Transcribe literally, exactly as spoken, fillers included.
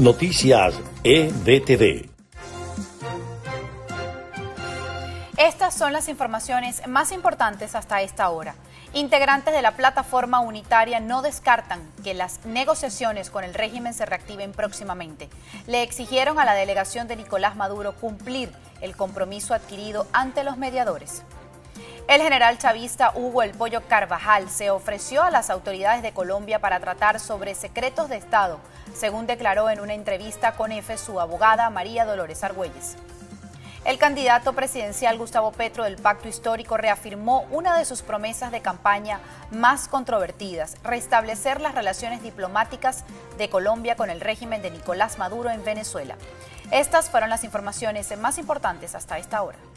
Noticias E D T V. Estas son las informaciones más importantes hasta esta hora. Integrantes de la plataforma unitaria no descartan que las negociaciones con el régimen se reactiven próximamente. Le exigieron a la delegación de Nicolás Maduro cumplir el compromiso adquirido ante los mediadores. El general chavista Hugo El Pollo Carvajal se ofreció a las autoridades de Colombia para tratar sobre secretos de Estado, según declaró en una entrevista con EFE su abogada María Dolores Argüelles. El candidato presidencial Gustavo Petro del Pacto Histórico reafirmó una de sus promesas de campaña más controvertidas: restablecer las relaciones diplomáticas de Colombia con el régimen de Nicolás Maduro en Venezuela. Estas fueron las informaciones más importantes hasta esta hora.